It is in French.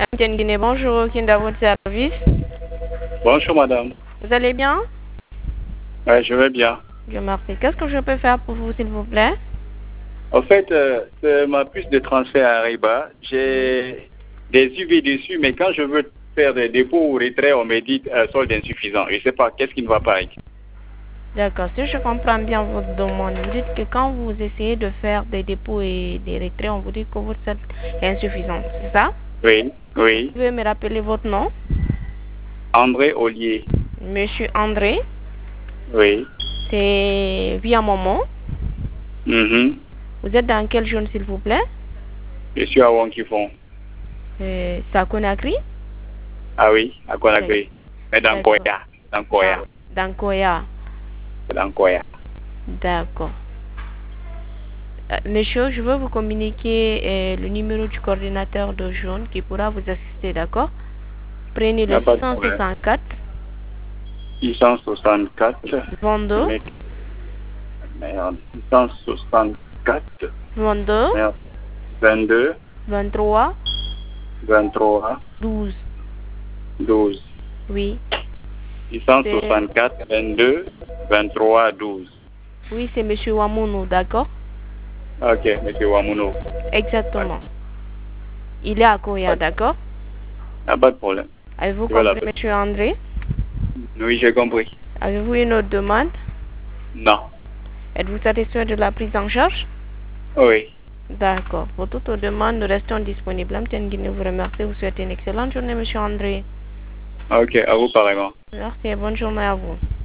Amtienne Guinée, bonjour, qui est dans votre service? Bonjour madame. Vous allez bien? Ouais, je vais bien. Je merci. Qu'est-ce que je peux faire pour vous, s'il vous plaît? En fait, c'est ma puce de transfert à Ariba. J'ai des UV dessus, mais quand je veux faire des dépôts ou retraits, on me dit solde insuffisant. Je ne sais pas, qu'est-ce qui ne va pas avec? D'accord, si je comprends bien votre demande, vous dites que quand vous essayez de faire des dépôts et des retraits, on vous dit que votre solde est insuffisant, c'est ça? Oui, Vous oui. pouvez me rappeler votre nom? André Ollier. Monsieur André, Oui. c'est via Moment. Mhm. Vous êtes dans quelle zone, s'il vous plaît? Je suis à Wonkifon. C'est à Conakry? Ah oui, à Conakry. Mais dans D'accord. Koya. Dans Koya. Dans Koya. Dans Koya. D'accord. Monsieur, je veux vous communiquer le numéro du coordinateur de zone qui pourra vous assister, d'accord? Prenez le 664 664. 22 Merde. 664. 22 Merde. 22. 23 23. 12. 12. Oui. 664, 22, 23, 12. Oui, c'est monsieur Wamounou, d'accord? Ok, monsieur Wamounou. Exactement. Il est à Koya, d'accord? Ah, pas de problème. Avez-vous Je vais compris, l'appeler. monsieur André? Oui, j'ai compris. Avez-vous une autre demande? Non. Êtes-vous satisfait de la prise en charge? Oui. D'accord. Pour toute demande, nous restons disponibles. Amtienne Guinée vous remercie. Vous souhaitez une excellente journée, monsieur André. Ok, à vous pareillement. Merci et bonne journée à vous.